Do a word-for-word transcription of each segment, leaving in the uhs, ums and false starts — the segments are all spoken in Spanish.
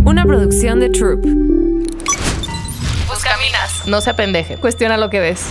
Una producción de Troop. Buscaminas, no se apendeje. Cuestiona lo que ves.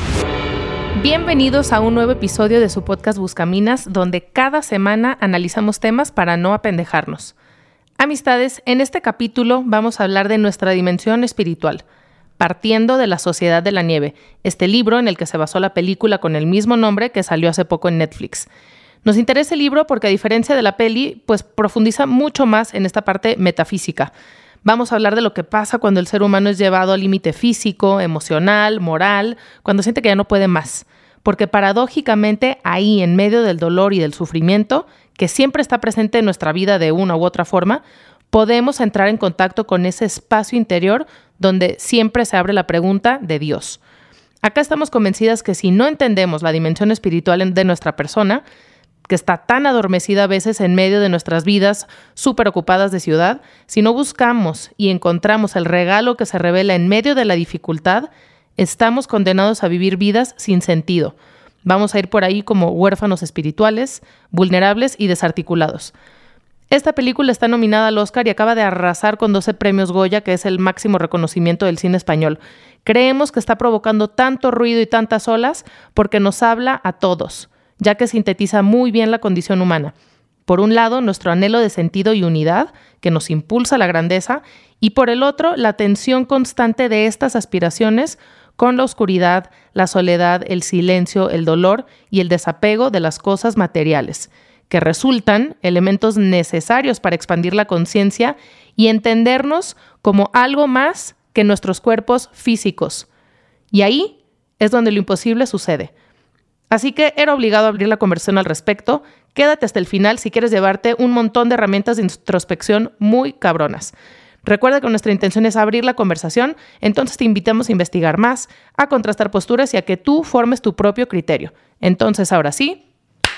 Bienvenidos a un nuevo episodio de su podcast Buscaminas, donde cada semana analizamos temas para no apendejarnos. Amistades, en este capítulo vamos a hablar de nuestra dimensión espiritual, partiendo de La Sociedad de la Nieve, este libro en el que se basó la película con el mismo nombre que salió hace poco en Netflix. Nos interesa el libro porque, a diferencia de la peli, pues profundiza mucho más en esta parte metafísica. Vamos a hablar de lo que pasa cuando el ser humano es llevado al límite físico, emocional, moral, cuando siente que ya no puede más. Porque paradójicamente, ahí, en medio del dolor y del sufrimiento, que siempre está presente en nuestra vida de una u otra forma, podemos entrar en contacto con ese espacio interior donde siempre se abre la pregunta de Dios. Acá estamos convencidas que si no entendemos la dimensión espiritual de nuestra persona, que está tan adormecida a veces en medio de nuestras vidas súper ocupadas de ciudad, si no buscamos y encontramos el regalo que se revela en medio de la dificultad, estamos condenados a vivir vidas sin sentido. Vamos a ir por ahí como huérfanos espirituales, vulnerables y desarticulados. Esta película está nominada al Oscar y acaba de arrasar con doce premios Goya, que es el máximo reconocimiento del cine español. Creemos que está provocando tanto ruido y tantas olas porque nos habla a todos, ya que sintetiza muy bien la condición humana. Por un lado, nuestro anhelo de sentido y unidad, que nos impulsa a la grandeza, y por el otro, la tensión constante de estas aspiraciones con la oscuridad, la soledad, el silencio, el dolor y el desapego de las cosas materiales, que resultan elementos necesarios para expandir la conciencia y entendernos como algo más que nuestros cuerpos físicos. Y ahí es donde lo imposible sucede. Así que era obligado a abrir la conversación al respecto. Quédate hasta el final si quieres llevarte un montón de herramientas de introspección muy cabronas. Recuerda que nuestra intención es abrir la conversación, entonces te invitamos a investigar más, a contrastar posturas y a que tú formes tu propio criterio. Entonces, ahora sí,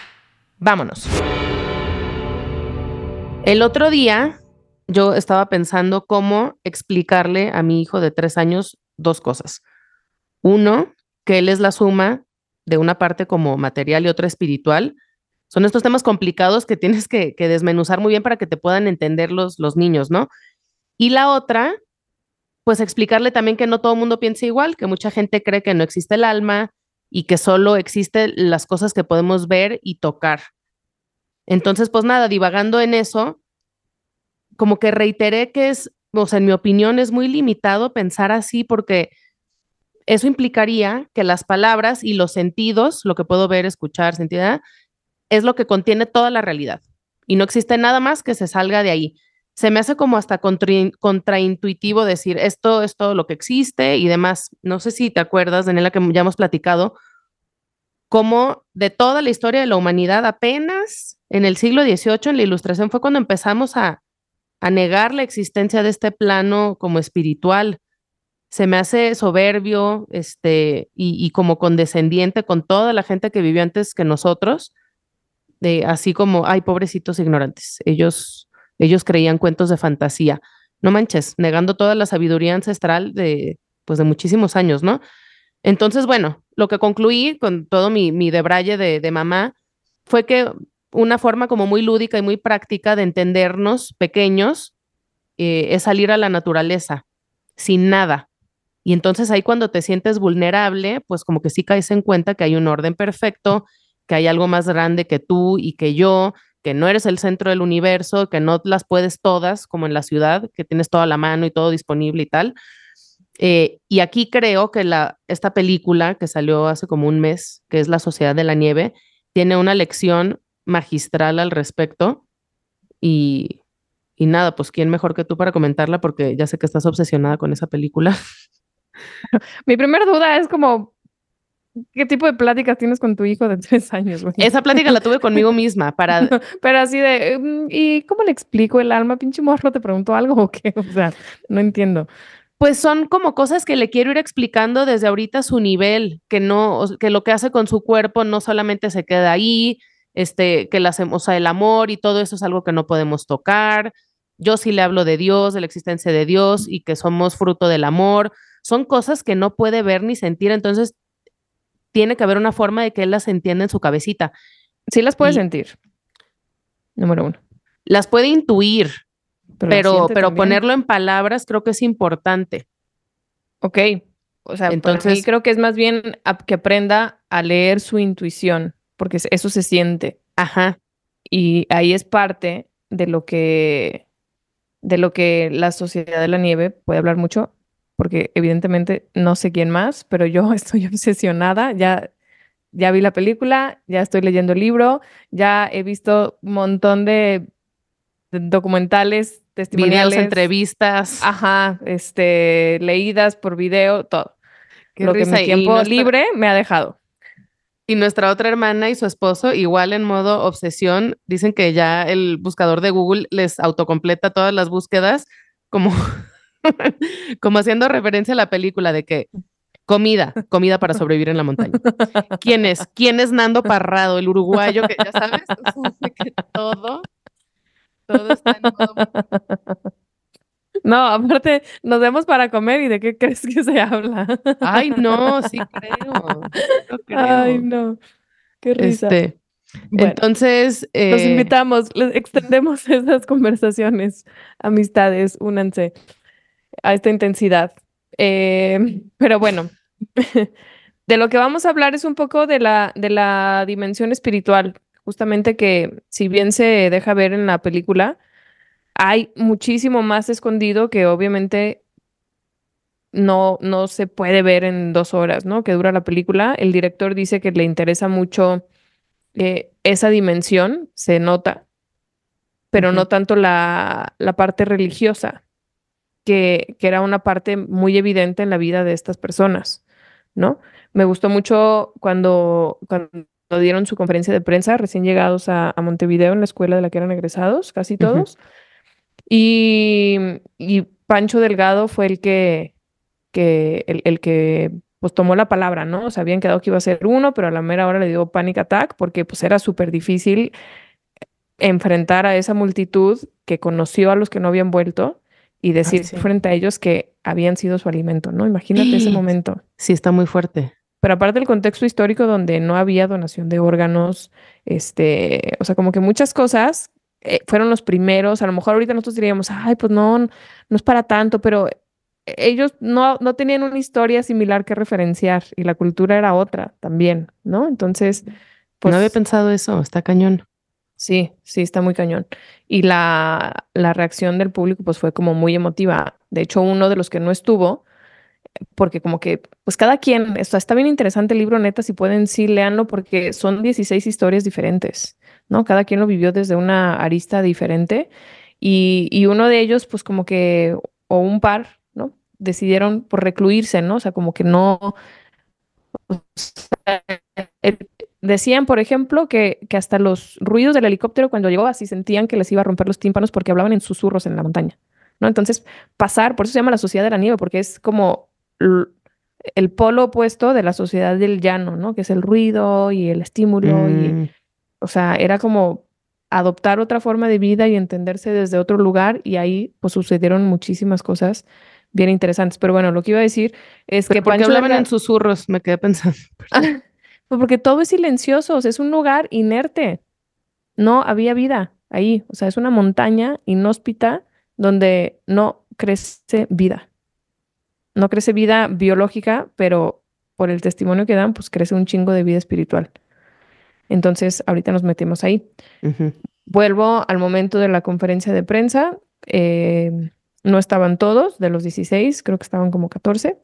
vámonos. El otro día yo estaba pensando cómo explicarle a mi hijo de tres años dos cosas. Uno, que él es la suma de una parte como material y otra espiritual. Son estos temas complicados que tienes que, que desmenuzar muy bien para que te puedan entender los, los niños, ¿no? Y la otra, pues explicarle también que no todo el mundo piensa igual, que mucha gente cree que no existe el alma y que solo existen las cosas que podemos ver y tocar. Entonces, pues nada, divagando en eso, como que reiteré que es, o sea, en mi opinión es muy limitado pensar así porque eso implicaría que las palabras y los sentidos, lo que puedo ver, escuchar, sentir, ¿eh? es lo que contiene toda la realidad. Y no existe nada más que se salga de ahí. Se me hace como hasta contra, contraintuitivo decir esto es todo lo que existe y demás. No sé si te acuerdas, Daniela, que ya hemos platicado, cómo de toda la historia de la humanidad, apenas en el siglo dieciocho, en la Ilustración, fue cuando empezamos a, a negar la existencia de este plano como espiritual. Se me hace soberbio este, y, y como condescendiente con toda la gente que vivió antes que nosotros, de, así como, ay, pobrecitos ignorantes, ellos, ellos creían cuentos de fantasía. No manches, negando toda la sabiduría ancestral de, pues, de muchísimos años, ¿no? Entonces, bueno, lo que concluí con todo mi, mi debraye de, de mamá fue que una forma como muy lúdica y muy práctica de entendernos pequeños eh, es salir a la naturaleza, sin nada. Y entonces ahí cuando te sientes vulnerable, pues como que sí caes en cuenta que hay un orden perfecto, que hay algo más grande que tú y que yo, que no eres el centro del universo, que no las puedes todas, como en la ciudad, que tienes toda la mano y todo disponible y tal. Eh, y aquí creo que la, esta película que salió hace como un mes, que es La Sociedad de la Nieve, tiene una lección magistral al respecto. Y, y nada, pues quién mejor que tú para comentarla, porque ya sé que estás obsesionada con esa película. Mi primera duda es como, ¿qué tipo de pláticas tienes con tu hijo de tres años, güey? Esa plática la tuve conmigo misma para... Pero así de, ¿y cómo le explico el alma? Pinche morro, ¿te preguntó algo o qué? O sea, no entiendo. Pues son como cosas que le quiero ir explicando desde ahorita a su nivel, que no, que lo que hace con su cuerpo no solamente se queda ahí, este, que las, o sea, el amor y todo eso es algo que no podemos tocar. Yo sí le hablo de Dios, de la existencia de Dios y que somos fruto del amor. Son cosas que no puede ver ni sentir, entonces tiene que haber una forma de que él las entienda en su cabecita. Sí las puede y sentir, número uno. Las puede intuir, pero la pero, siente pero también. ponerlo en palabras creo que es importante. Ok, o sea, para mí Entonces, creo que es más bien a- que aprenda a leer su intuición, porque se- eso se siente. ajá, Y ahí es parte de lo que, de lo que la Sociedad de la Nieve puede hablar mucho, porque evidentemente no sé quién más, pero yo estoy obsesionada. Ya, ya vi la película, ya estoy leyendo el libro, ya he visto un montón de, de documentales, videos, testimoniales, entrevistas, ajá, este, leídas por video, todo. qué Lo que mi risa. Y tiempo nuestra, libre me ha dejado. y nuestra otra hermana y su esposo, igual en modo obsesión, dicen que ya el buscador de Google les autocompleta todas las búsquedas, como, como haciendo referencia a la película de que comida, comida para sobrevivir en la montaña. ¿Quién es? ¿Quién es Nando Parrado, el uruguayo que ya sabes? O sea, de que todo, todo está en modo. No, aparte, nos vemos para comer y ¿de qué crees que se habla? Ay, no, sí creo, sí lo Ay, creo. no, qué risa. Este, Bueno, entonces, los eh, invitamos, les extendemos esas conversaciones, amistades, únanse a esta intensidad. Eh, pero bueno, de lo que vamos a hablar es un poco de la, de la dimensión espiritual, justamente que si bien se deja ver en la película, hay muchísimo más escondido que obviamente no, no se puede ver en dos horas, ¿no? Que dura la película. El director dice que le interesa mucho eh, esa dimensión, se nota, pero ujú, no tanto la, la parte religiosa, que, que era una parte muy evidente en la vida de estas personas, ¿no? Me gustó mucho cuando, cuando dieron su conferencia de prensa, recién llegados a, a Montevideo, en la escuela de la que eran egresados, casi ujú. todos. Y, y Pancho Delgado fue el que, que el, el que pues tomó la palabra, ¿no? O sea, habían quedado que iba a ser uno, pero a la mera hora le dio panic attack porque pues era súper difícil enfrentar a esa multitud que conoció a los que no habían vuelto y Ay, decir sí. frente a ellos que habían sido su alimento, ¿no? Imagínate ese momento. Sí, está muy fuerte. Pero aparte del contexto histórico donde no había donación de órganos, este, o sea, como que muchas cosas eh, fueron los primeros. A lo mejor ahorita nosotros diríamos, ay, pues no, no es para tanto, pero ellos no, no tenían una historia similar que referenciar y la cultura era otra también, ¿no? Entonces, No había pues pensado eso, está cañón. sí, sí, está muy cañón. Y la, la reacción del público pues fue como muy emotiva. De hecho, uno de los que no estuvo, porque como que, pues cada quien, está, está bien interesante el libro, neta, si pueden, sí, léanlo, porque son dieciséis historias diferentes, ¿no? Cada quien lo vivió desde una arista diferente y, y uno de ellos, pues como que, o un par, ¿no? Decidieron por recluirse, ¿no? O sea, como que no, o sea, el- decían, por ejemplo, que, que hasta los ruidos del helicóptero cuando llegó así sentían que les iba a romper los tímpanos porque hablaban en susurros en la montaña, ¿no? Entonces, pasar, por eso se llama la sociedad de la nieve, porque es como l- el polo opuesto de la sociedad del llano, ¿no? Que es el ruido y el estímulo y, Mm, o sea, era como adoptar otra forma de vida y entenderse desde otro lugar y ahí pues sucedieron muchísimas cosas bien interesantes. Pero bueno, lo que iba a decir es pero que ¿por qué Pancho hablaban en Delgado, susurros? Me quedé pensando. Perdón. pues porque todo es silencioso, o sea, es un lugar inerte, no había vida ahí, o sea, es una montaña inhóspita donde no crece vida, no crece vida biológica, pero por el testimonio que dan, pues crece un chingo de vida espiritual. Entonces, ahorita nos metemos ahí. Ujú, Vuelvo al momento de la conferencia de prensa. eh, no estaban todos de los dieciséis, creo que estaban como catorce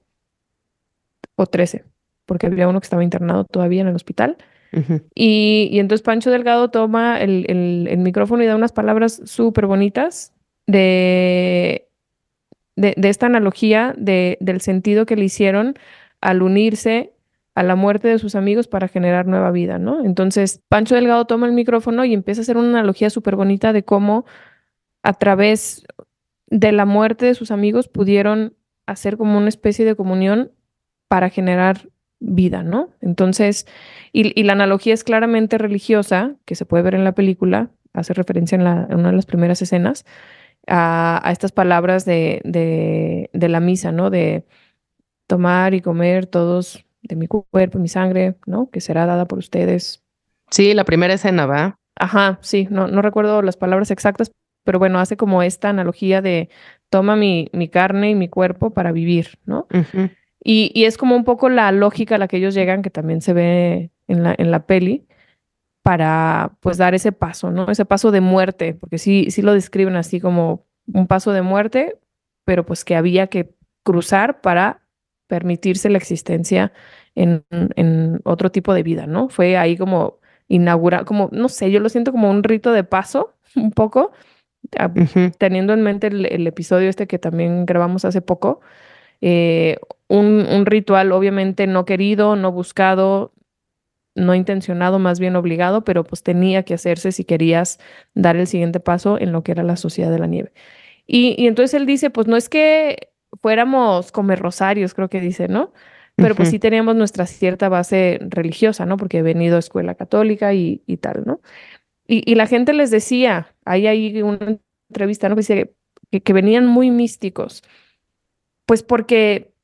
o trece, porque había uno que estaba internado todavía en el hospital. ujú. Y, y entonces Pancho Delgado toma el, el- el micrófono y da unas palabras súper bonitas de, de, de esta analogía de, del sentido que le hicieron al unirse a la muerte de sus amigos para generar nueva vida, ¿no? Entonces Pancho Delgado toma el micrófono y empieza a hacer una analogía súper bonita de cómo a través de la muerte de sus amigos pudieron hacer como una especie de comunión para generar vida, ¿no? Entonces, y, y la analogía es claramente religiosa, que se puede ver en la película, hace referencia en, la, en una de las primeras escenas, a, a estas palabras de, de, de la misa, ¿no? De tomar y comer todos de mi cuerpo y mi sangre, ¿no? Que será dada por ustedes. Sí, la primera escena, ¿va? Ajá, sí, no, no recuerdo las palabras exactas, pero bueno, hace como esta analogía de toma mi, mi carne y mi cuerpo para vivir, ¿no? Ujú, Y, y es como un poco la lógica a la que ellos llegan, que también se ve en la, en la peli, para pues dar ese paso, ¿no? Ese paso de muerte, porque sí, sí lo describen así como un paso de muerte, pero pues que había que cruzar para permitirse la existencia en, en otro tipo de vida, ¿no? Fue ahí como inaugurar, como, no sé, yo lo siento como un rito de paso, un poco, a- ujú, teniendo en mente el, el episodio este que también grabamos hace poco, eh, un, un ritual obviamente no querido, no buscado, no intencionado, más bien obligado, pero pues tenía que hacerse si querías dar el siguiente paso en lo que era la Sociedad de la Nieve. Y, y entonces él dice, pues no es que fuéramos comer rosarios, creo que dice, ¿no? Pero pues ujú. sí teníamos nuestra cierta base religiosa, ¿no? Porque he venido a escuela católica y, y tal, ¿no? Y, y la gente les decía, ahí hay una entrevista, ¿no? Que dice que, que venían muy místicos, pues porque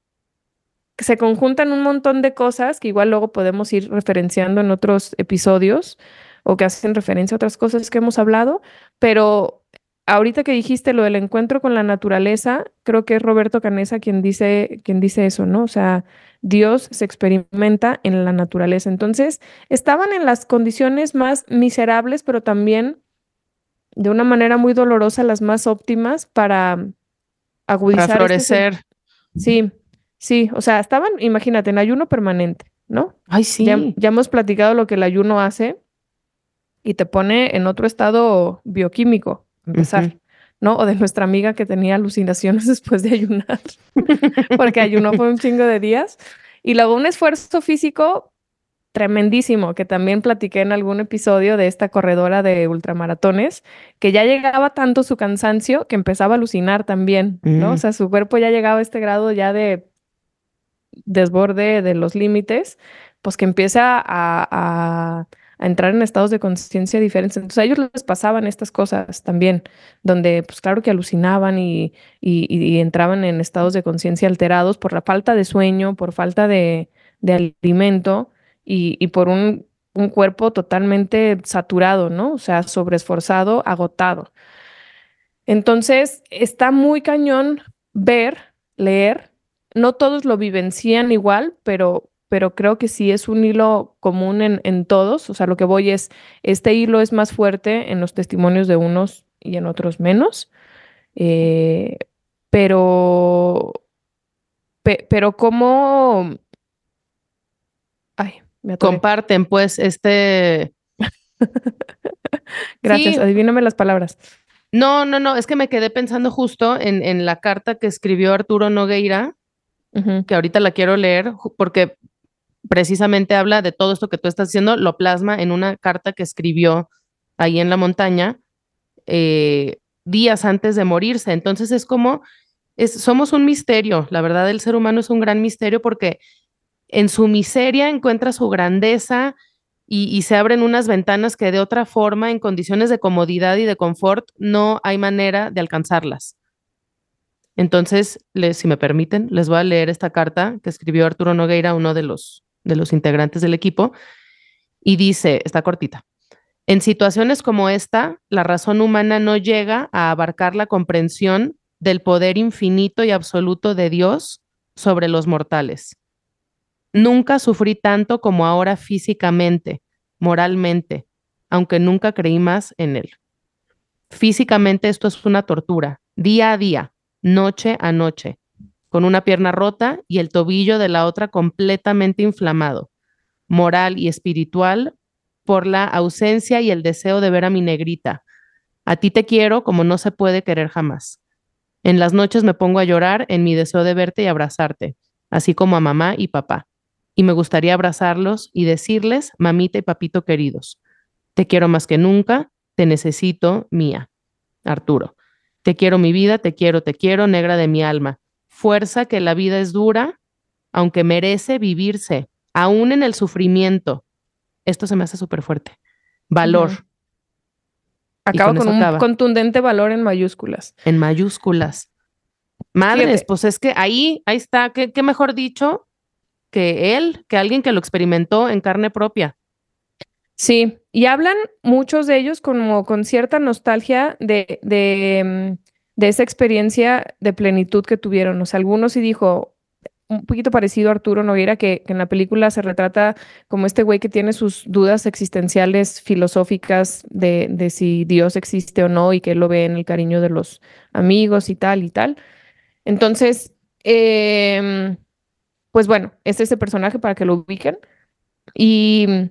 se conjuntan un montón de cosas que igual luego podemos ir referenciando en otros episodios o que hacen referencia a otras cosas que hemos hablado, pero ahorita que dijiste lo del encuentro con la naturaleza, creo que es Roberto Canesa quien dice, quien dice eso, ¿no? O sea, Dios se experimenta en la naturaleza. Entonces, estaban en las condiciones más miserables, pero también de una manera muy dolorosa, las más óptimas para Para agudizar este sentido. florecer. Sí, sí, o sea, estaban, imagínate, en ayuno permanente, ¿no? Ay, Ya, sí. ya hemos platicado lo que el ayuno hace y te pone en otro estado bioquímico, a Ujú. empezar, ¿no? O de nuestra amiga que tenía alucinaciones después de ayunar, porque ayunó fue un chingo de días. Y luego un esfuerzo físico tremendísimo, que también platiqué en algún episodio de esta corredora de ultramaratones, que ya llegaba tanto su cansancio que empezaba a alucinar también, ¿no? O Mm, sea, su cuerpo ya llegaba a este grado ya de desborde de los límites, pues que empieza a, a- a entrar en estados de conciencia diferentes. Entonces a ellos les pasaban estas cosas también, donde pues claro que alucinaban y, y- y entraban en estados de conciencia alterados por la falta de sueño, por falta de, de alimento y, y por un, un cuerpo totalmente saturado, ¿no? O sea, sobreesforzado, agotado. Entonces, está muy cañón ver, leer. No todos lo vivencian igual, pero, pero creo que sí es un hilo común en, en todos. O sea, lo que voy es, este hilo es más fuerte en los testimonios de unos y en otros menos. Eh, pero, pe- pero cómo, ay, me atoré. comparten, pues, este. Gracias, Sí, adivíname las palabras. no, no, no, es que me quedé pensando justo en, en la carta que escribió Arturo Nogueira, Ujú, que ahorita la quiero leer, ju- porque precisamente habla de todo esto que tú estás diciendo, lo plasma en una carta que escribió ahí en la montaña, eh, días antes de morirse. Entonces es como, es, somos un misterio, la verdad, el ser humano es un gran misterio porque en su miseria encuentra su grandeza y, y se abren unas ventanas que de otra forma, en condiciones de comodidad y de confort, no hay manera de alcanzarlas. Entonces, les, si me permiten, les voy a leer esta carta que escribió Arturo Nogueira, uno de los, de los integrantes del equipo, y dice, está cortita, en situaciones como esta, la razón humana no llega a abarcar la comprensión del poder infinito y absoluto de Dios sobre los mortales. Nunca sufrí tanto como ahora físicamente, moralmente, aunque nunca creí más en él. Físicamente esto es una tortura, día a día, noche a noche, con una pierna rota y el tobillo de la otra completamente inflamado, moral y espiritual, por la ausencia y el deseo de ver a mi negrita. A ti te quiero como no se puede querer jamás. En las noches me pongo a llorar en mi deseo de verte y abrazarte, así como a mamá y papá. Y me gustaría abrazarlos y decirles, mamita y papito queridos, te quiero más que nunca, te necesito, mía. Arturo, te quiero mi vida, te quiero, te quiero, negra de mi alma. Fuerza que la vida es dura, aunque merece vivirse, aún en el sufrimiento. Esto se me hace súper fuerte. Valor. ujú. Y Acaba con con eso un acaba, contundente valor en mayúsculas. en mayúsculas. Madres, Fíjate, pues es que ahí, ahí está, qué, qué mejor dicho que él, que alguien que lo experimentó en carne propia. Sí, y hablan muchos de ellos como con cierta nostalgia de, de, mm, de esa experiencia de plenitud que tuvieron. O sea, algunos sí dijo un poquito parecido a Arturo Noguera, que, que en la película se retrata como este güey que tiene sus dudas existenciales, filosóficas de, de si Dios existe o no y que él lo ve en el cariño de los amigos y tal y tal. Entonces, em, pues bueno, es ese personaje para que lo ubiquen. Y,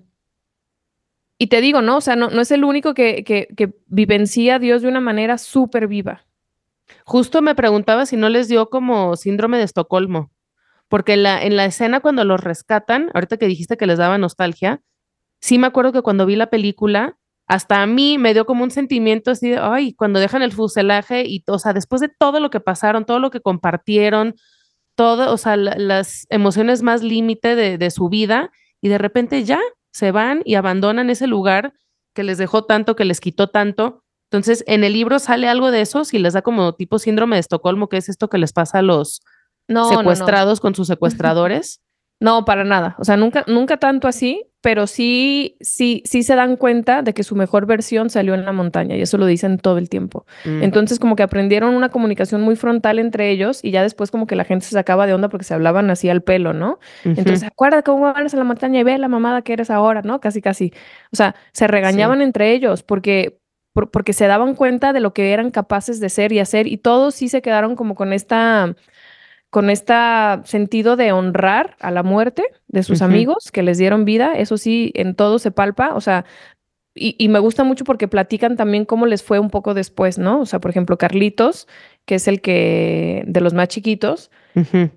y te digo, ¿no? O sea, no, no es el único que, que, que vivencia a Dios de una manera súper viva. Justo me preguntaba si no les dio como síndrome de Estocolmo, porque en la, en la escena cuando los rescatan, ahorita que dijiste que les daba nostalgia, sí me acuerdo que cuando vi la película, hasta a mí me dio como un sentimiento así de, ay, cuando dejan el fuselaje y, o sea, después de todo lo que pasaron, todo lo que compartieron, todo, o sea, la- las emociones más límite de, de su vida, y de repente ya se van y abandonan ese lugar que les dejó tanto, que les quitó tanto. Entonces, en el libro sale algo de eso, si les da como tipo síndrome de Estocolmo, que es esto que les pasa a los No, no, no. secuestrados con sus secuestradores. No, para nada. O sea, nunca, nunca tanto así, pero sí, sí, sí se dan cuenta de que su mejor versión salió en la montaña y eso lo dicen todo el tiempo. Mm, Entonces, como que aprendieron una comunicación muy frontal entre ellos y ya después como que la gente se sacaba de onda porque se hablaban así al pelo, ¿no? ujú, Entonces, acuérdate cómo eres a la montaña y ve la mamada que eres ahora, ¿no? Casi, casi. O sea, se sí. regañaban entre ellos porque por- porque se daban cuenta de lo que eran capaces de ser y hacer y todos sí se quedaron como con esta con este sentido de honrar a la muerte de sus Ujú, amigos que les dieron vida, eso sí, en todo se palpa, o sea, y, y me gusta mucho porque platican también cómo les fue un poco después, ¿no? O sea, por ejemplo, Carlitos, que es el que, de los más chiquitos, ujú.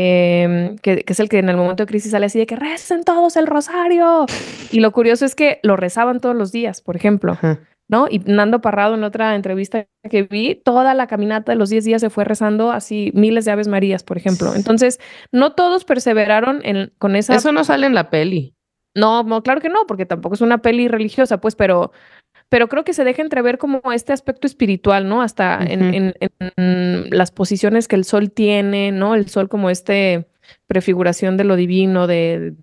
em, que, que es el que en el momento de crisis sale así de que recen todos el rosario. Y lo curioso es que lo rezaban todos los días, por ejemplo, Ajá. ¿no? Y Nando Parrado en otra entrevista que vi, toda la caminata de los diez días se fue rezando así miles de Aves Marías, por ejemplo. Entonces, no todos perseveraron en, con esa... Eso no sale en la peli. No, no, claro que no, porque tampoco es una peli religiosa, pues, pero pero creo que se deja entrever como este aspecto espiritual, ¿no? Hasta en, Ujú, en- en las posiciones que el sol tiene, ¿no? El sol como este prefiguración de lo divino, de,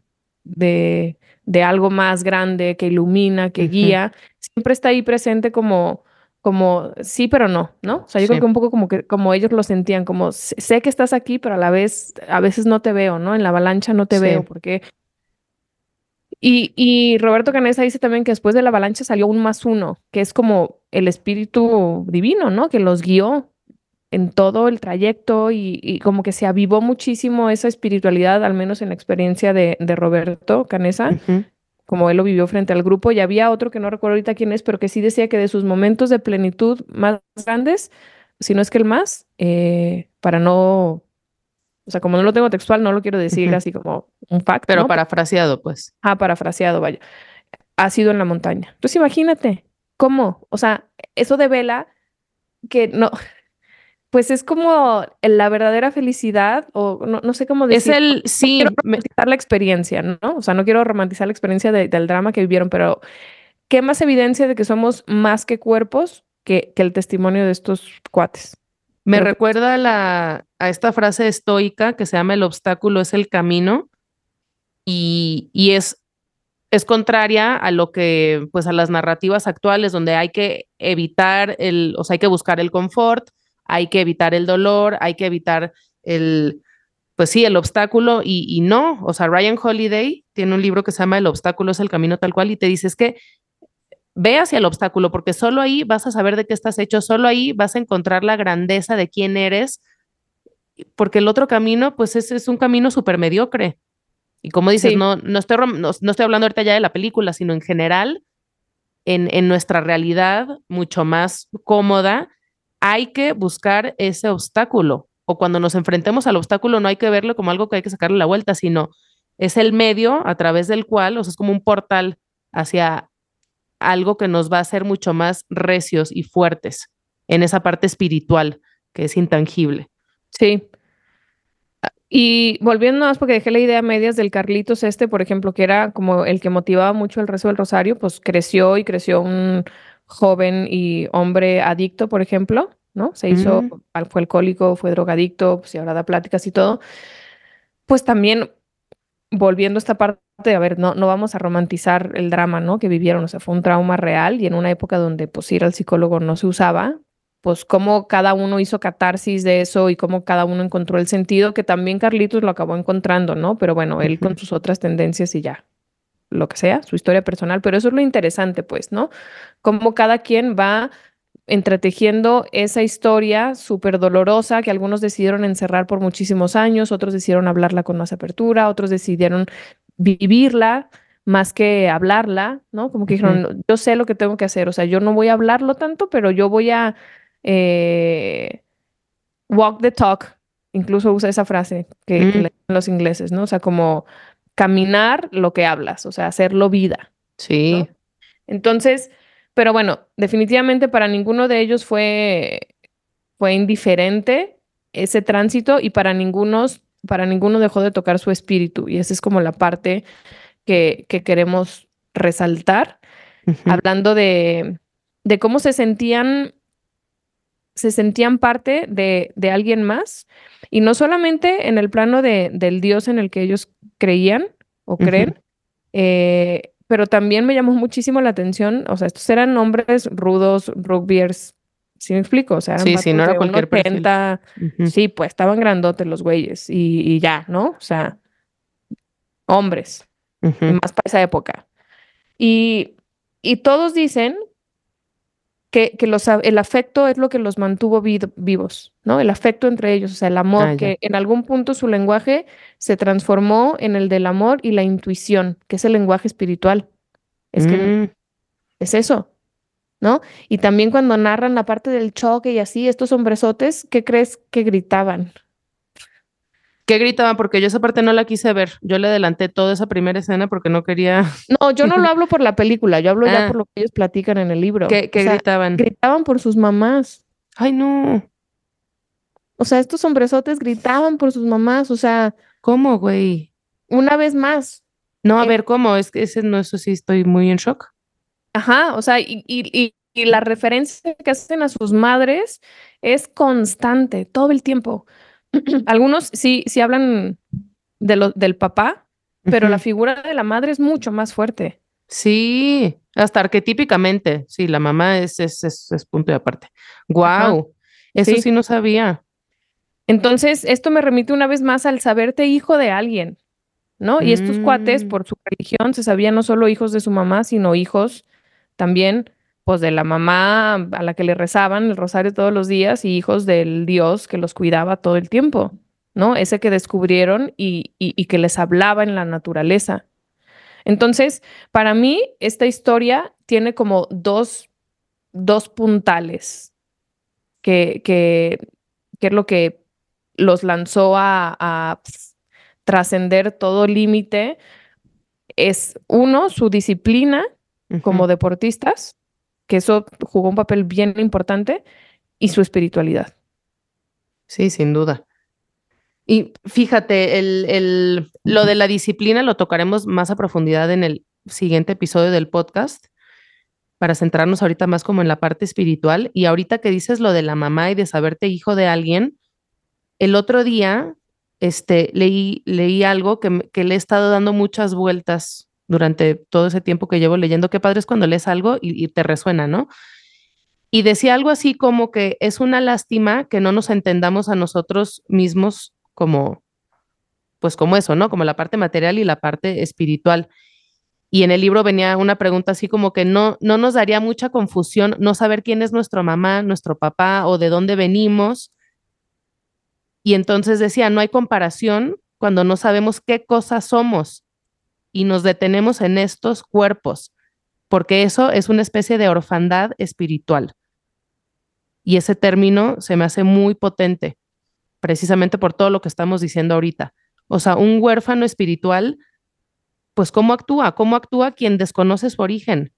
de, de algo más grande que ilumina, que ujú. guía, siempre está ahí presente como, como sí, pero no, ¿no? O sea, yo creo Sí. que un poco como que como ellos lo sentían, como sé sé que estás aquí, pero a la vez, a veces no te veo, ¿no? En la avalancha no te veo, Sí. porque y, y Roberto Canesa dice también que después de la avalancha salió un más uno, que es como el espíritu divino, ¿no? Que los guió en todo el trayecto y, y como que se avivó muchísimo esa espiritualidad, al menos en la experiencia de, de Roberto Canesa, Ujú. como él lo vivió frente al grupo. Y había otro que no recuerdo ahorita quién es, pero que sí decía que de sus momentos de plenitud más grandes, si no es que el más, eh, para no, o sea, como no lo tengo textual, no lo quiero decir Ujú. así como un fact, Pero ¿no? parafraseado, pues. Ah, parafraseado, vaya ha sido en la montaña. Entonces imagínate, ¿cómo? O sea, eso devela que no, pues es como la verdadera felicidad, o no, no sé cómo Es decir, el, no quiero sí, me- romantizar la experiencia, ¿no? O sea, no quiero romantizar la experiencia de- del drama que vivieron, pero ¿qué más evidencia de que somos más que cuerpos que, que el testimonio de estos cuates? me Creo que recuerda a la, a esta frase estoica que se llama el obstáculo es el camino y, y es, es contraria a lo que, pues a las narrativas actuales donde hay que evitar el, o sea, hay que buscar el confort, hay que evitar el dolor, hay que evitar el, pues sí, el obstáculo y, y no, o sea, Ryan Holiday tiene un libro que se llama El obstáculo es el camino tal cual y te dice es que ve hacia el obstáculo porque solo ahí vas a saber de qué estás hecho, solo ahí vas a encontrar la grandeza de quién eres, porque el otro camino pues es, es un camino súper mediocre. Y como dices, sí, no, no, estoy, no, no estoy hablando ahorita ya de la película, sino en general, en, en nuestra realidad mucho más cómoda, hay que buscar ese obstáculo. O cuando nos enfrentemos al obstáculo, no hay que verlo como algo que hay que sacarle la vuelta, sino es el medio a través del cual, o sea, es como un portal hacia algo que nos va a hacer mucho más recios y fuertes en esa parte espiritual que es intangible. sí. Y volviendo nada más porque dejé la idea a medias del Carlitos este, por ejemplo, que era como el que motivaba mucho el rezo del rosario, pues creció y creció un joven y hombre adicto, por ejemplo, ¿no? Se hizo, Mm, al- fue alcohólico, fue drogadicto, pues y ahora da pláticas y todo. Pues también volviendo a esta parte de, a ver, no, no vamos a romantizar el drama, ¿no? Que vivieron, o sea, fue un trauma real y en una época donde pues ir al psicólogo no se usaba, pues cómo cada uno hizo catarsis de eso y cómo cada uno encontró el sentido, que también Carlitos lo acabó encontrando, ¿no? Pero bueno, él con Ujú, sus otras tendencias y ya, lo que sea, su historia personal, pero eso es lo interesante, pues, ¿no? Cómo cada quien va entretejiendo esa historia súper dolorosa que algunos decidieron encerrar por muchísimos años, otros decidieron hablarla con más apertura, otros decidieron vivirla más que hablarla, ¿no? Como que ujú, dijeron, yo sé lo que tengo que hacer, o sea, yo no voy a hablarlo tanto, pero yo voy a eh, walk the talk, incluso usa esa frase que, que mm, le dicen los ingleses, ¿no? O sea, como caminar lo que hablas, o sea, hacerlo vida, sí. ¿no? Entonces, pero bueno, definitivamente para ninguno de ellos fue, fue indiferente ese tránsito y para ningunos, para ninguno dejó de tocar su espíritu. Y esa es como la parte que, que queremos resaltar, Ujú, hablando de, de cómo se sentían, se sentían parte de, de alguien más, y no solamente en el plano de, del Dios en el que ellos creían o ujú. creen, eh, pero también me llamó muchísimo la atención, o sea, estos eran hombres rudos, rugbyers, ¿sí me explico? O sea, eran Sí, sí, no vatos era de un cualquier perfil. ochenta, Ujú, sí, pues estaban grandotes los güeyes y, y ya, ¿no? O sea, hombres, y ujú. más para esa época. Y, y todos dicen que, que los, a- el afecto es lo que los mantuvo vid- vivos, ¿no? El afecto entre ellos, o sea, el Ah, amor, ya. que en algún punto su lenguaje se transformó en el del amor y la intuición, que es el lenguaje espiritual. Es que Mm. es eso, ¿no? Y también cuando narran la parte del choque y así, estos hombresotes, ¿qué crees que gritaban? ¿Qué gritaban? Porque yo esa parte no la quise ver. Yo le adelanté toda esa primera escena porque no quería. No, yo no lo hablo por la película, yo hablo ya por Ah, lo que ellos platican en el libro. ¿qué, O qué sea, gritaban? gritaban por sus mamás. Ay, no. O sea, estos hombresotes gritaban por sus mamás. O sea, ¿Cómo, güey? una vez más. No, a eh, ver, ¿cómo? Es que ese no, eso sí estoy muy en shock. ajá, o sea, y, y, y, y la referencia que hacen a sus madres es constante, todo el tiempo. Algunos sí, sí hablan de lo, del papá, pero la Ujú. figura de la madre es mucho más fuerte. Sí, hasta arquetípicamente. Sí, la mamá es, es, es, es punto y aparte. Ajá, Guau, eso sí sí. no sabía. Entonces, esto me remite una vez más al saberte hijo de alguien, ¿no? Y estos cuates, Mm, por su religión, se sabían no solo hijos de su mamá, sino hijos también, pues, de la mamá a la que le rezaban el rosario todos los días y hijos del Dios que los cuidaba todo el tiempo, ¿no? Ese que descubrieron y, y, y que les hablaba en la naturaleza. Entonces, para mí, esta historia tiene como dos, dos puntales que, que, que es lo que los lanzó a, a pf, trascender todo límite. Es uno, su disciplina ujú. como deportistas, que eso jugó un papel bien importante, y su espiritualidad. Sí, sin duda. Y fíjate, el, el, lo de la disciplina lo tocaremos más a profundidad en el siguiente episodio del podcast, para centrarnos ahorita más como en la parte espiritual. Y ahorita que dices lo de la mamá y de saberte hijo de alguien, el otro día este, leí, leí algo que, me- que le he estado dando muchas vueltas durante todo ese tiempo que llevo leyendo. Qué padre es cuando lees algo y, y te resuena, ¿no? Y decía algo así como que es una lástima que no nos entendamos a nosotros mismos como, pues como eso, ¿no? Como la parte material y la parte espiritual. Y en el libro venía una pregunta así como que no, no nos daría mucha confusión no saber quién es nuestra mamá, nuestro papá o de dónde venimos. Y entonces decía, no hay comparación cuando no sabemos qué cosas somos y nos detenemos en estos cuerpos, porque eso es una especie de orfandad espiritual. Y ese término se me hace muy potente, precisamente por todo lo que estamos diciendo ahorita. O sea, un huérfano espiritual, pues ¿cómo actúa? ¿Cómo actúa quien desconoce su origen?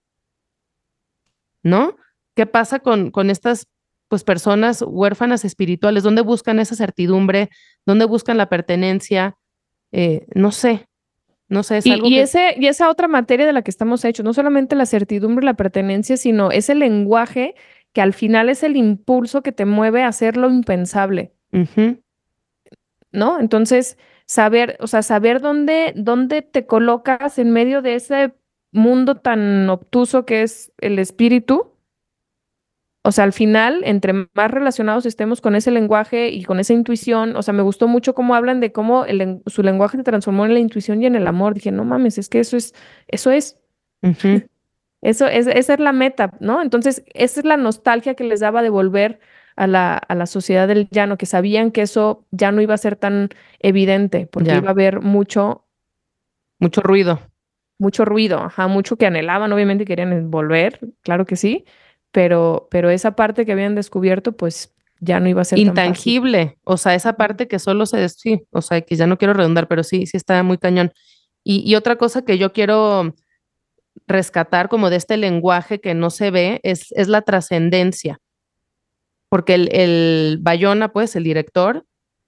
¿No? ¿Qué pasa con, con estas pues personas huérfanas espirituales? ¿Dónde buscan esa certidumbre? ¿Dónde buscan la pertenencia? Eh, no sé, no sé, es Y, algo y, que... ese, y esa otra materia de la que estamos hechos, no solamente la certidumbre y la pertenencia, sino ese lenguaje que al final es el impulso que te mueve a hacer lo impensable, Ujú, ¿no? Entonces, saber, o sea, saber dónde, dónde te colocas en medio de ese mundo tan obtuso que es el espíritu. O sea, al final, entre más relacionados estemos con ese lenguaje y con esa intuición, o sea, me gustó mucho cómo hablan de cómo el len- su lenguaje se transformó en la intuición y en el amor. Dije, no mames, es que eso es, eso es, Ujú. eso es, esa es la meta, ¿no? Entonces, esa es la nostalgia que les daba de volver a la, a la sociedad del llano, que sabían que eso ya no iba a ser tan evidente, porque iba Ya, a haber mucho, mucho ruido. mucho ruido, ajá, mucho que anhelaban, obviamente querían volver, claro que sí, pero, pero esa parte que habían descubierto, pues ya no iba a ser tan fácil. Intangible, o sea, esa Ujú. parte que solo se, sí, o sea, que ya no quiero redundar, pero sí, sí está muy cañón. Y, y otra cosa que yo quiero rescatar como de este lenguaje que no se ve es, es la trascendencia, porque el, el Bayona, pues, el director,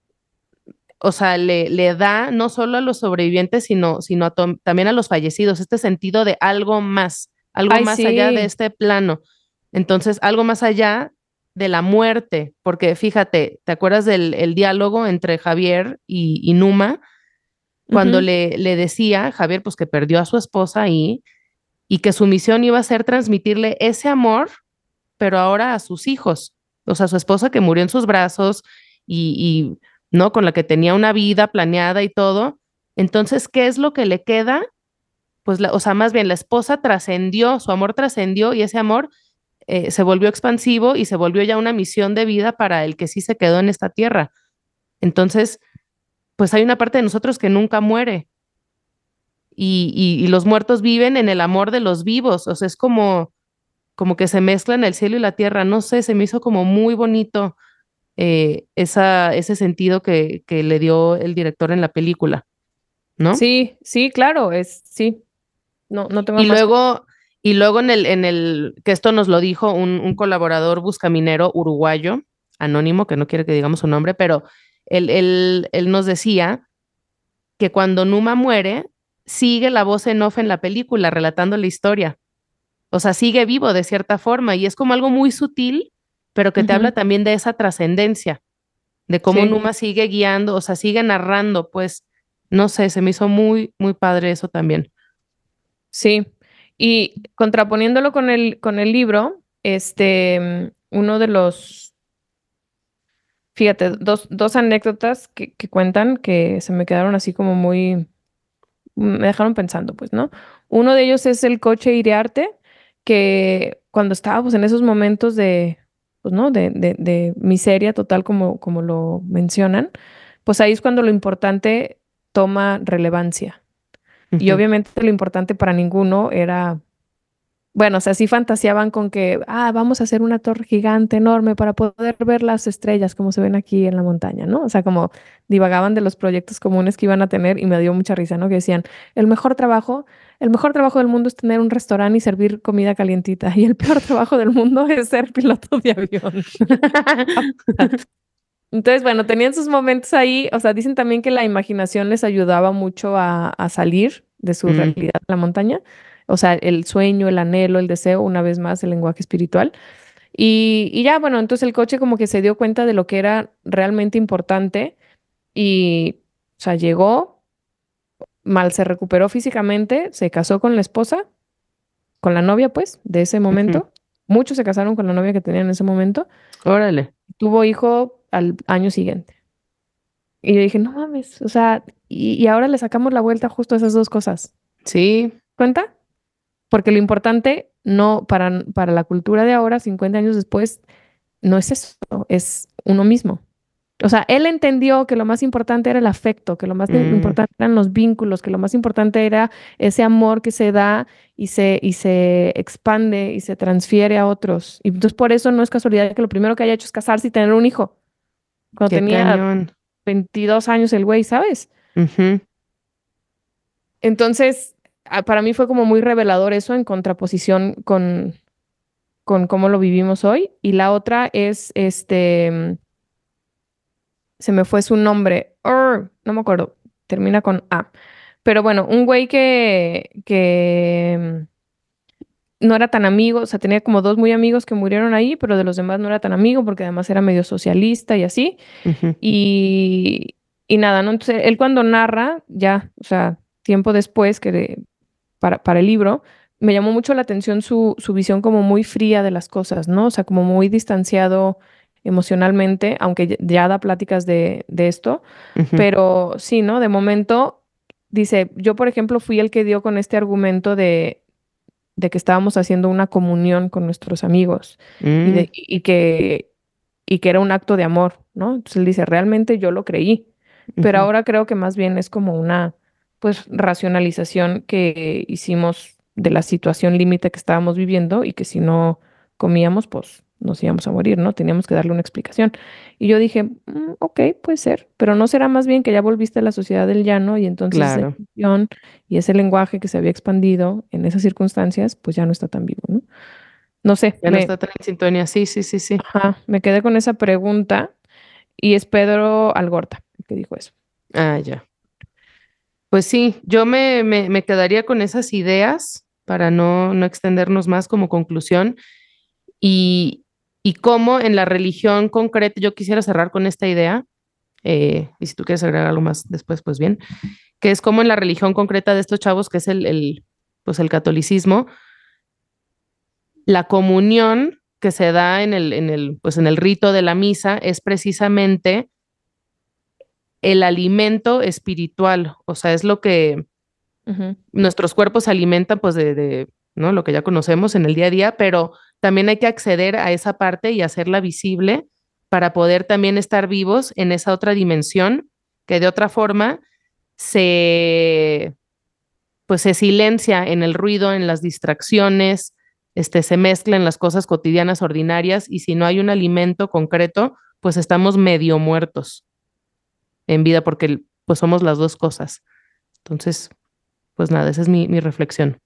o sea, le, le da no solo a los sobrevivientes, sino, sino a to- también a los fallecidos, este sentido de algo más, algo Ay, más allá de sí. este plano. Entonces, algo más allá de la muerte, porque fíjate, ¿te acuerdas del el diálogo entre Javier y, y Numa? Cuando Ujú. le, le decía, Javier, pues que perdió a su esposa ahí y que su misión iba a ser transmitirle ese amor, pero ahora a sus hijos, o sea, su esposa que murió en sus brazos y, y ¿no? Con la que tenía una vida planeada y todo. Entonces, ¿qué es lo que le queda? Pues, la, o sea, más bien la esposa trascendió, su amor trascendió y ese amor eh, se volvió expansivo y se volvió ya una misión de vida para el que sí se quedó en esta tierra. Entonces, pues hay una parte de nosotros que nunca muere y, y, y los muertos viven en el amor de los vivos, o sea, es como, como que se mezclan el cielo y la tierra, no sé, se me hizo como muy bonito eh, esa, ese sentido que, que le dio el director en la película, ¿no? Sí, sí, claro, es, sí, no, no tengo Y más que... luego, y luego en el, en el, que esto nos lo dijo un, un colaborador buscaminero uruguayo, anónimo, que no quiere que digamos su nombre, pero él, él, él nos decía que cuando Numa muere, sigue la voz en off en la película relatando la historia. O sea, sigue vivo de cierta forma y es como algo muy sutil, pero que te habla Ujú. también de esa trascendencia, de cómo Sí, Numa sigue guiando, o sea, sigue narrando, pues, no sé, se me hizo muy, muy padre eso también. sí. Y contraponiéndolo con el, con el libro, este, mm, uno de los, fíjate, dos, dos anécdotas que, que cuentan que se me quedaron así como muy, me dejaron pensando, pues, ¿no? Uno de ellos es el coche Iriarte, que cuando estábamos en esos momentos de, pues, ¿no? De, de, de miseria total, como, como lo mencionan, pues ahí es cuando lo importante toma relevancia. Y Ujú. obviamente lo importante para ninguno era, bueno, o sea, sí fantaseaban con que, ah, vamos a hacer una torre gigante, enorme, para poder ver las estrellas como se ven aquí en la montaña, ¿no? O sea, como divagaban de los proyectos comunes que iban a tener y me dio mucha risa, ¿no? Que decían, el mejor trabajo, el mejor trabajo del mundo es tener un restaurante y servir comida calientita, y el peor trabajo del mundo es ser piloto de avión. Entonces, bueno, tenían sus momentos ahí, o sea, dicen también que la imaginación les ayudaba mucho a, a salir de su Mm, realidad, la montaña, o sea, el sueño, el anhelo, el deseo, una vez más, el lenguaje espiritual. Y, y ya, bueno, entonces el coche como que se dio cuenta de lo que era realmente importante y, o sea, llegó, mal se recuperó físicamente, se casó con la esposa, con la novia, pues, de ese ujú. momento. Muchos se casaron con la novia que tenían en ese momento. Órale. Tuvo hijo al año siguiente. Y yo dije, no mames, o sea, y, y ahora le sacamos la vuelta justo a esas dos cosas. Sí, ¿Cuenta? Porque lo importante no para, para la cultura de ahora, cincuenta años después, no es eso, es uno mismo. O sea, él entendió que lo más importante era el afecto, que lo más im- mm, importante eran los vínculos, que lo más importante era ese amor que se da y se, y se expande y se transfiere a otros. Y entonces por eso no es casualidad que lo primero que haya hecho es casarse y tener un hijo. Cuando qué tenía cañón. veintidós años el güey, ¿sabes? Ujú, Entonces, a- para mí fue como muy revelador eso en contraposición con, con cómo lo vivimos hoy. Y la otra es, este, se me fue su nombre, Ur, no me acuerdo, termina con A. Pero bueno, un güey que, que mm, no era tan amigo, o sea, tenía como dos muy amigos que murieron ahí, pero de los demás no era tan amigo porque además era medio socialista y así. ujú. y nada, ¿no? Entonces, él cuando narra, ya, o sea, tiempo después que de- para, para el libro, me llamó mucho la atención su, su visión como muy fría de las cosas, ¿no? O sea, como muy distanciado emocionalmente, aunque ya ya da pláticas de, de esto, Ujú. pero sí, ¿no? De momento, dice, yo por ejemplo fui el que dio con este argumento de, de que estábamos haciendo una comunión con nuestros amigos y, Mm, de, y que, y que era un acto de amor, ¿no? Entonces él dice, realmente yo lo creí, pero ujú. ahora creo que más bien es como una, pues, racionalización que hicimos de la situación límite que estábamos viviendo y que si no comíamos, pues nos íbamos a morir, ¿no? Teníamos que darle una explicación. Y yo dije, "Mm, ok, puede ser, pero ¿no será más bien que ya volviste a la sociedad del llano y entonces esa Claro, intuición y ese lenguaje que se había expandido en esas circunstancias, pues ya no está tan vivo, ¿no? No sé, ya no me, está tan en sintonía. Sí, sí, sí, sí. ajá, me quedé con esa pregunta y es Pedro Algorta el que dijo eso. Ah, ya. Pues sí, yo me, me, me quedaría con esas ideas para no, no extendernos más como conclusión y, y cómo en la religión concreta, yo quisiera cerrar con esta idea, eh, y si tú quieres agregar algo más después, pues bien, que es como en la religión concreta de estos chavos, que es el, el, pues el catolicismo, la comunión que se da en el, en el, pues en el rito de la misa es precisamente el alimento espiritual, o sea, es lo que Ujú. nuestros cuerpos se alimentan pues de, de, ¿no? Lo que ya conocemos en el día a día, pero también hay que acceder a esa parte y hacerla visible para poder también estar vivos en esa otra dimensión que de otra forma se, pues se silencia en el ruido, en las distracciones, este, se mezcla en las cosas cotidianas ordinarias y si no hay un alimento concreto, pues estamos medio muertos en vida porque pues somos las dos cosas. Entonces, pues nada, esa es mi, mi reflexión.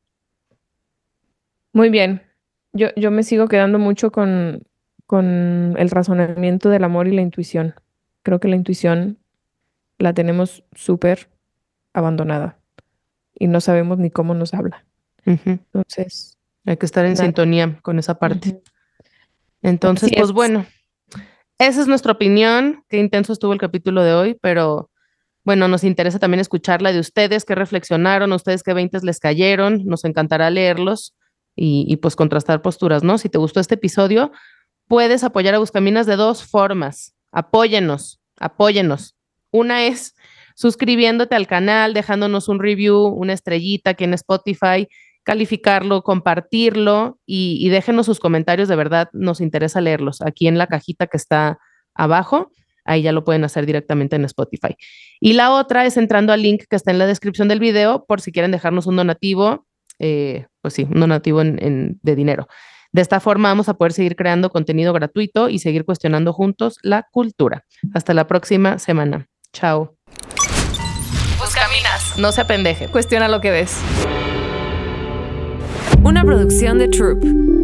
Muy bien. Yo, yo me sigo quedando mucho con, con el razonamiento del amor y la intuición. Creo que la intuición la tenemos súper abandonada y no sabemos ni cómo nos habla. Ujú. Entonces, Hay que estar en nada. sintonía con esa parte. Ujú. Así Entonces, pues es. bueno, esa es nuestra opinión. Qué intenso estuvo el capítulo de hoy, pero bueno, nos interesa también escucharla de ustedes, qué reflexionaron, ustedes qué veintes les cayeron. Nos encantará leerlos y, y pues contrastar posturas, ¿no? Si te gustó este episodio, puedes apoyar a Buscaminas de dos formas. Apóyenos, apóyenos. Una es suscribiéndote al canal, dejándonos un review, una estrellita aquí en Spotify, calificarlo, compartirlo y, y déjenos sus comentarios, de verdad nos interesa leerlos aquí en la cajita que está abajo. Ahí ya lo pueden hacer directamente en Spotify. Y la otra es entrando al link que está en la descripción del video por si quieren dejarnos un donativo, eh, pues sí, un donativo en, en, de dinero. De esta forma vamos a poder seguir creando contenido gratuito y seguir cuestionando juntos la cultura. Hasta la próxima semana. Chao. Buscaminas. No se apendeje. Cuestiona lo que ves. Una producción de Troop.